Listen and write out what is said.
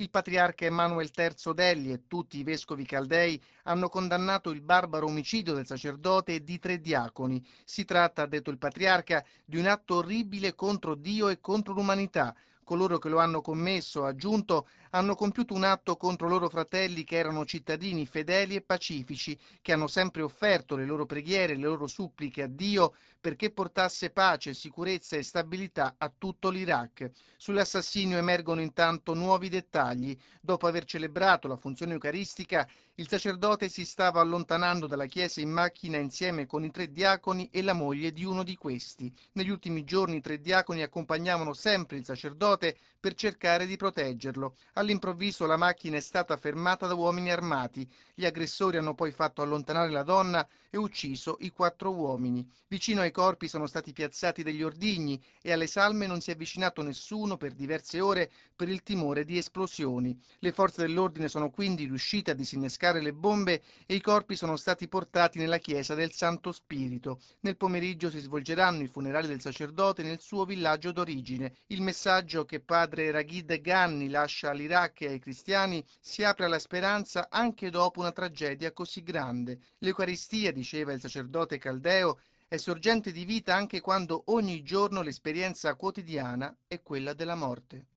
Il patriarca Emanuele III Delli e tutti i vescovi caldei hanno condannato il barbaro omicidio del sacerdote e di 3 diaconi. Si tratta, ha detto il patriarca, di un atto orribile contro Dio e contro l'umanità. Coloro che lo hanno commesso, ha aggiunto, hanno compiuto un atto contro loro fratelli che erano cittadini fedeli e pacifici, che hanno sempre offerto le loro preghiere e le loro suppliche a Dio perché portasse pace, sicurezza e stabilità a tutto l'Iraq. Sull'assassinio emergono intanto nuovi dettagli. Dopo aver celebrato la funzione eucaristica, il sacerdote si stava allontanando dalla chiesa in macchina insieme con i 3 diaconi e la moglie di uno di questi. Negli ultimi giorni i 3 diaconi accompagnavano sempre il sacerdote per cercare di proteggerlo. All'improvviso la macchina è stata fermata da uomini armati. Gli aggressori hanno poi fatto allontanare la donna e ucciso i 4 uomini. Vicino ai corpi sono stati piazzati degli ordigni e alle salme non si è avvicinato nessuno per diverse ore per il timore di esplosioni. Le forze dell'ordine sono quindi riuscite a disinnescare le bombe e i corpi sono stati portati nella chiesa del Santo Spirito. Nel pomeriggio si svolgeranno i funerali del sacerdote nel suo villaggio d'origine. Il messaggio che padre Raghid Ghanni lascia all'Iraq e ai cristiani si apre alla speranza anche dopo una tragedia così grande. L'Eucaristia, diceva il sacerdote caldeo, è sorgente di vita anche quando ogni giorno l'esperienza quotidiana è quella della morte.